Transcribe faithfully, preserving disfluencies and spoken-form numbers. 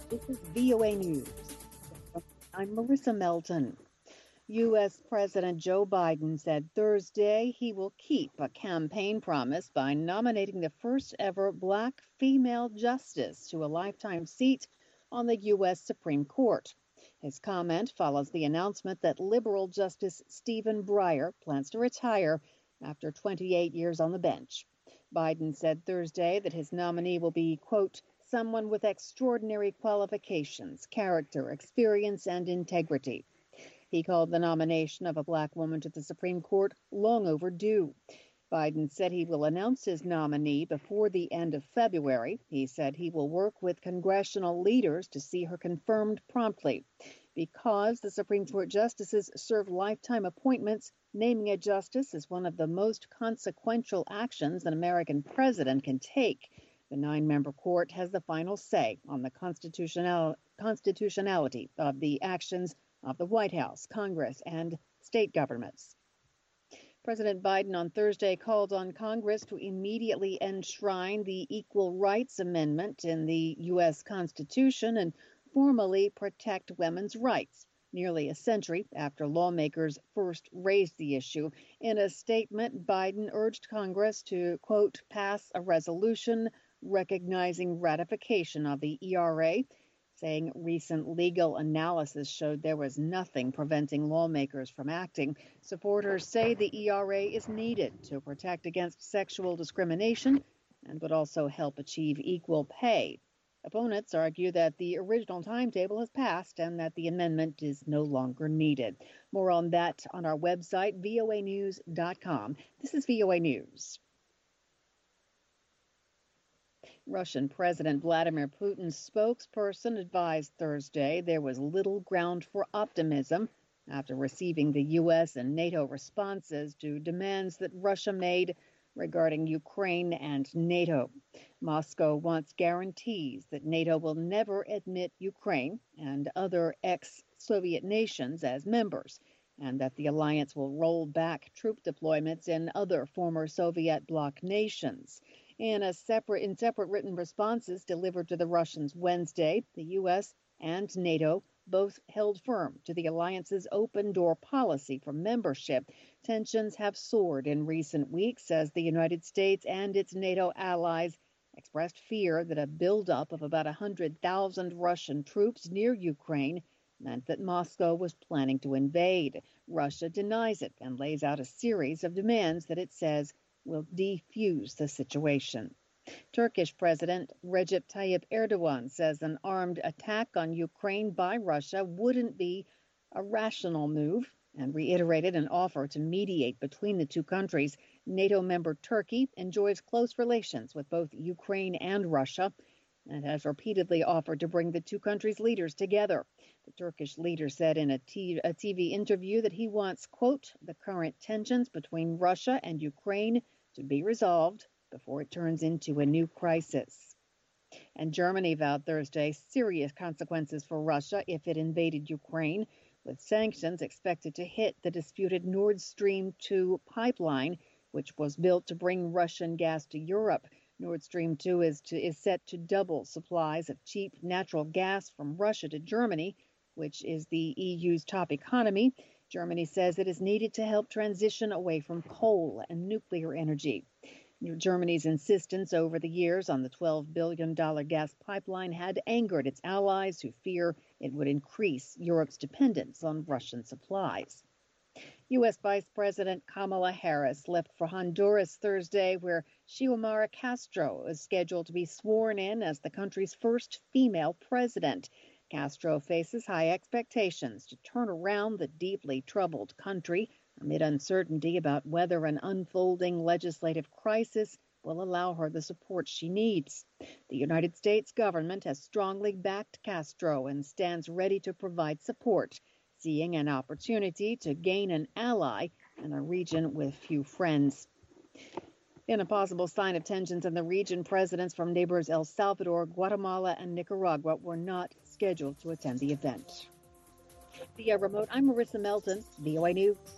This is V O A News. I'm Marissa Melton. U S. President Joe Biden said Thursday he will keep a campaign promise by nominating the first ever black female justice to a lifetime seat on the U S. Supreme Court. His comment follows the announcement that liberal Justice Stephen Breyer plans to retire after twenty-eight years on the bench. Biden said Thursday that his nominee will be, quote, someone with extraordinary qualifications, character, experience, and integrity. He called the nomination of a black woman to the Supreme Court long overdue. Biden said he will announce his nominee before the end of February. He said he will work with congressional leaders to see her confirmed promptly. Because the Supreme Court justices serve lifetime appointments, naming a justice is one of the most consequential actions an American president can take. The nine-member court has the final say on the constitutional, constitutionality of the actions of the White House, Congress, and state governments. President Biden on Thursday called on Congress to immediately enshrine the Equal Rights Amendment in the U S. Constitution and formally protect women's rights, nearly a century after lawmakers first raised the issue. In a statement, Biden urged Congress to, quote, pass a resolution recognizing ratification of the E R A, saying recent legal analysis showed there was nothing preventing lawmakers from acting. Supporters say the E R A is needed to protect against sexual discrimination and would also help achieve equal pay. Opponents argue that the original timetable has passed and that the amendment is no longer needed. More on that on our website, V O A news dot com. This is V O A News. Russian President Vladimir Putin's spokesperson advised Thursday there was little ground for optimism after receiving the U S and NATO responses to demands that Russia made regarding Ukraine and NATO. Moscow wants guarantees that NATO will never admit Ukraine and other ex-Soviet nations as members, and that the alliance will roll back troop deployments in other former Soviet bloc nations. In a separate, in separate written responses delivered to the Russians Wednesday, the U S and NATO both held firm to the alliance's open-door policy for membership. Tensions have soared in recent weeks as the United States and its NATO allies expressed fear that a buildup of about one hundred thousand Russian troops near Ukraine meant that Moscow was planning to invade. Russia denies it and lays out a series of demands that it says will defuse the situation. Turkish President Recep Tayyip Erdogan says an armed attack on Ukraine by Russia wouldn't be a rational move and reiterated an offer to mediate between the two countries. NATO member Turkey enjoys close relations with both Ukraine and Russia and has repeatedly offered to bring the two countries' leaders together. The Turkish leader said in a, t- a T V interview that he wants, quote, the current tensions between Russia and Ukraine to be resolved before it turns into a new crisis. And Germany vowed Thursday serious consequences for Russia if it invaded Ukraine, with sanctions expected to hit the disputed Nord Stream two pipeline, which was built to bring Russian gas to Europe. Nord Stream two is, to, is set to double supplies of cheap natural gas from Russia to Germany, which is the E U's top economy. Germany says it is needed to help transition away from coal and nuclear energy. Germany's insistence over the years on the twelve billion dollars gas pipeline had angered its allies who fear it would increase Europe's dependence on Russian supplies. U S. Vice President Kamala Harris left for Honduras Thursday, where Xiomara Castro is scheduled to be sworn in as the country's first female president. Castro faces high expectations to turn around the deeply troubled country amid uncertainty about whether an unfolding legislative crisis will allow her the support she needs. The United States government has strongly backed Castro and stands ready to provide support, seeing an opportunity to gain an ally in a region with few friends. In a possible sign of tensions in the region, presidents from neighbors El Salvador, Guatemala, and Nicaragua were not scheduled to attend the event. Via remote, I'm Marissa Melton, V O A News.